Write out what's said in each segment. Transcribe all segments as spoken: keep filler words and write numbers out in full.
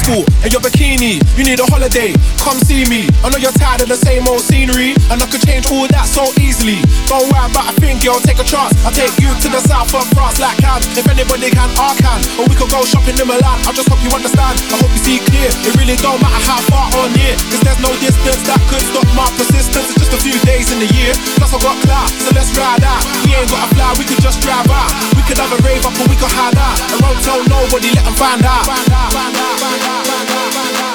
school in your bikini. You need a holiday, come see me. I know you're tired of the same old scenery, and I could change all that so easily. Don't worry about a thing, girl, take a chance. I'll take you to the south of France like Cannes. If anybody can, I can. Or we could go shopping in Milan. I just hope you understand, I hope you see clear. It really don't matter how far or near, cause there's no distance that could stop my persistence. It's just a few days in the year, plus I got clout, so let's ride out. We ain't gotta fly, we could just drive out. We could have a rave up or we could hide out. And won't tell nobody, let them find out. Find out, find out, find out, find out, find out.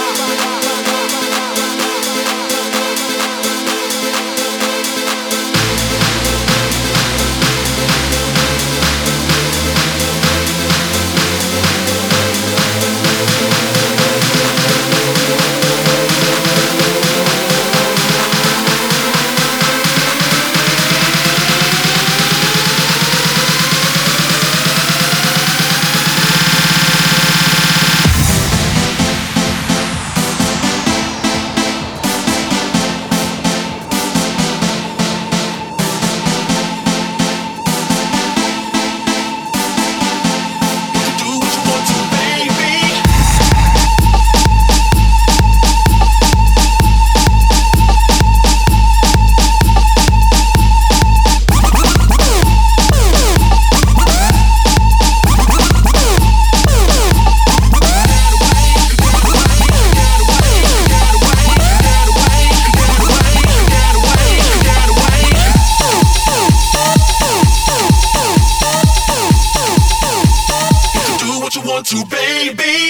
To baby.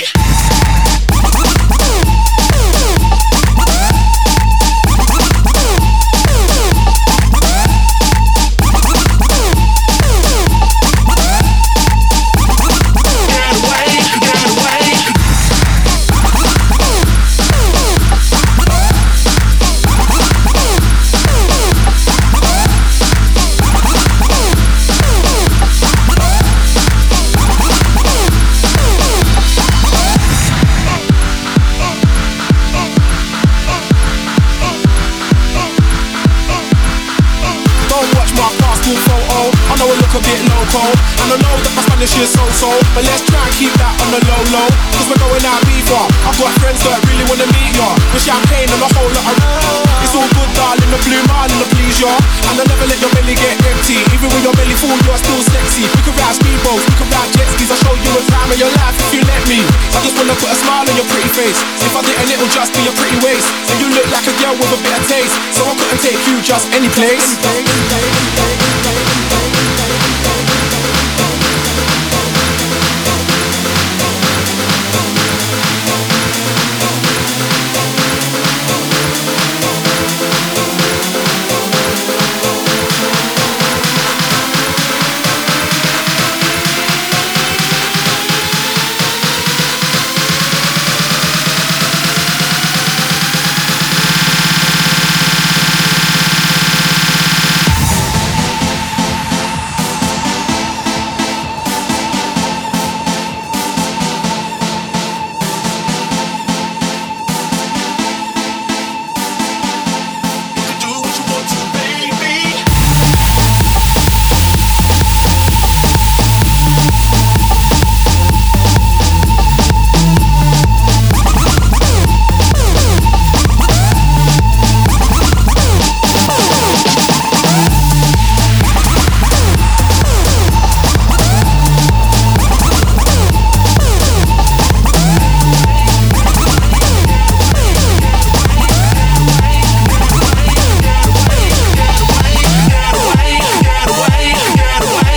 A bit loco, and I know that my Spanish is so-so, but let's try and keep that on the low-low, cause we're going out beefer. I've got friends that really wanna meet ya, with champagne and a whole lot of it's all good, darling, the blue mile and the please ya. And I never let your belly get empty, even when your belly full, you're still sexy. We can ride speedboats, we can ride jet skis. I'll show you a time of your life if you let me. I just wanna put a smile on your pretty face. If I didn't, it'll just be a pretty waist. And you look like a girl with a bit of taste, so I couldn't take you just any place.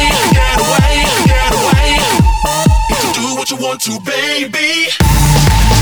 To baby.